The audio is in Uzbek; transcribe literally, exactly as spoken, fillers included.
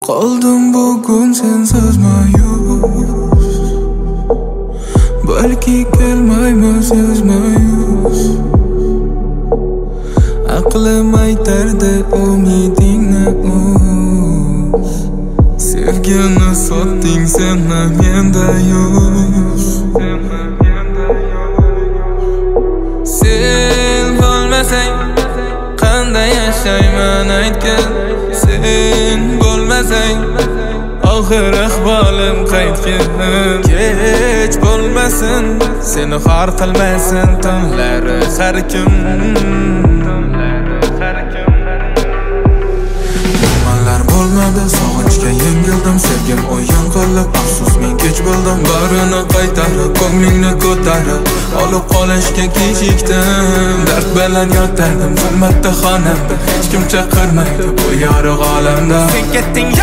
Qoldim bugun sensiz ma'yus, balki kelmaymiz yuz ma'yus. Aqlim aytardi umidingni uz, sevgini sotding sen menda yuz. Sen bo'lmasang qanday yashayman aytgin, sen bo'lmasang oxir ahvolim qaytgin. Kech bo'lmasin, seni xor qilmasin tunlari har kim. Nimalar bo'lmadi, sog'inchga yengildim, sevgim o'yin qilib, afsus men kech bo'ldim. Barini qaytarib, ko'nglingni ko'tarib, olib qolishga kechikdim. Dard bilan yotardim zulmatda xonamda, hech kim chaqirmaydi bu yorug' olamda. Sen ketding